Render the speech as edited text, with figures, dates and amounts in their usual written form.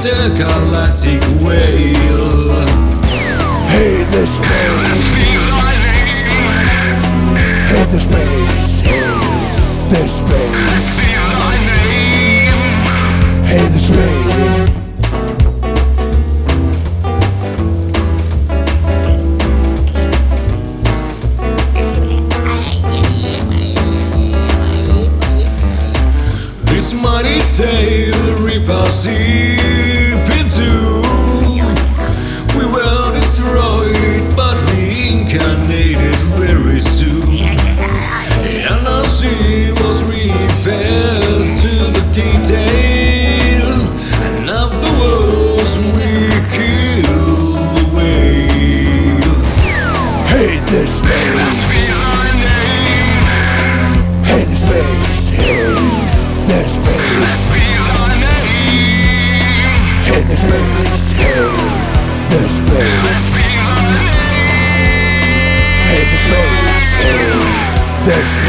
intergalactic whale. Hey, the space. Hey, the space. Hey, the space. Hey, the space. This mighty tail rip us deep into. We were destroyed, but reincarnated very soon. And our sea was repaired to the detail. And of the worlds we killed the whale. Hey, the space. Hey, the space. Hey, the space. Hey, the space. Hey, the space. Hey, the space. Hey, the space.